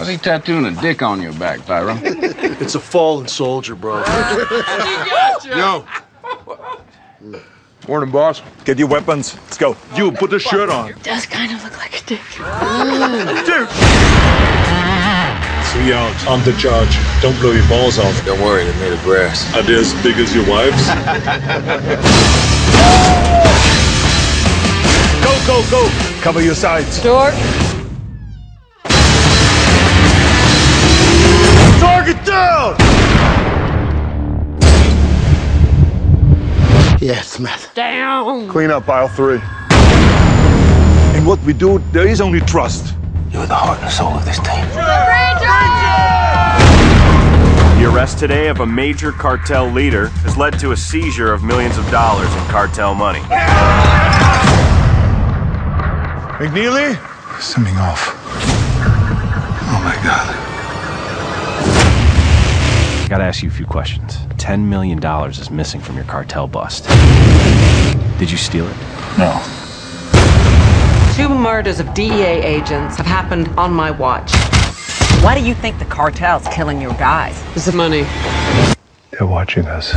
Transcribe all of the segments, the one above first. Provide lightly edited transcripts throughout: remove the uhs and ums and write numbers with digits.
How's he tattooing a dick on your back, Pyro? It's a fallen soldier, bro. Yo. Morning, boss. Get your weapons. Let's go. You, put the shirt on. Does kind of look like a dick. Dude! 3 out. I'm the judge. Don't blow your balls off. Don't worry, they're made of brass. Are they as big as your wife's? Go, go, go. Cover your sides. Door. Target down! Yeah, Smith. Down. Clean up aisle 3. In what we do, there is only trust. You're the heart and soul of this team. The arrest today of a major cartel leader has led to a seizure of millions of dollars in cartel money. McNeely? Sending off. Oh my God. I gotta ask you a few questions. $10 million is missing from your cartel bust. Did you steal it? No. 2 murders of DEA agents have happened on my watch. Why do you think the cartel's killing your guys? It's the money. They're watching us.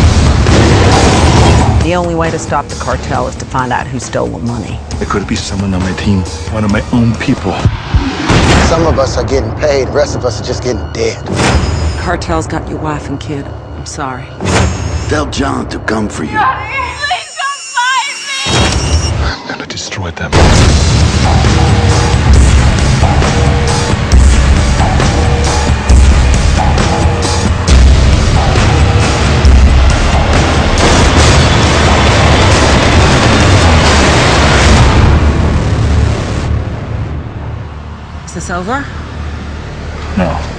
The only way to stop the cartel is to find out who stole the money. It could be someone on my team. One of my own people. Some of us are getting paid, the rest of us are just getting dead. Cartel's got your wife and kid. I'm sorry. Tell John to come for you. Please come find me! I'm gonna destroy them. Is this over? No.